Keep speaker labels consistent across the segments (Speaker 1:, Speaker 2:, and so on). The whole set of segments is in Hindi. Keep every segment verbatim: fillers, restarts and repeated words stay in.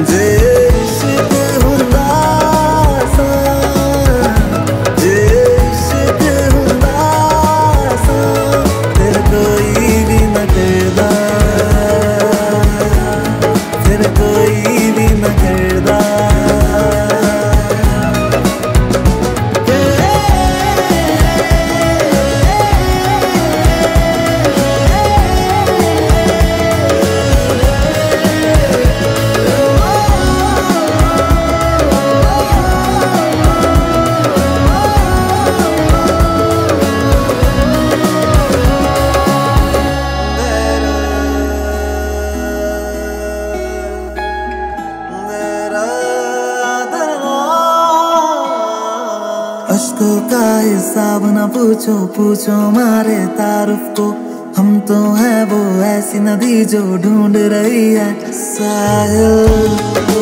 Speaker 1: जे इश्क हुंदा सा, जे इश्क हुंदा सा, फिर कोई भी न करदा, फिर कोई भी न करदा। अश्कों का हिसाब ना पूछो, पूछो हमारे तारुफ को। हम तो हैं वो ऐसी नदी जो ढूंढ रही है साहिल को।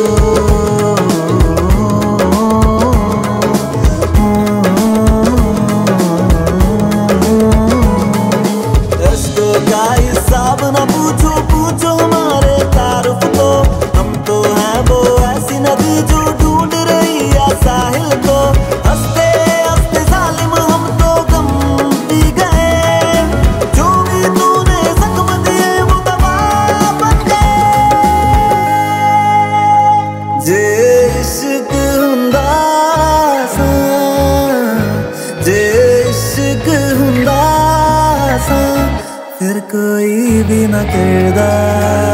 Speaker 1: अश्कों का हिसाब ना पूछो, पूछो हमारे तारुफ को। हम तो हैं वो ऐसी नदी जो ढूंढ रही है साहिल को। जे इश्क हुंदा सा, जे इश्क हुंदा सा, फिर कोई भी न करदा,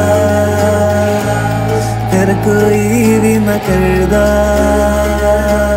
Speaker 1: फिर कोई भी न करदा।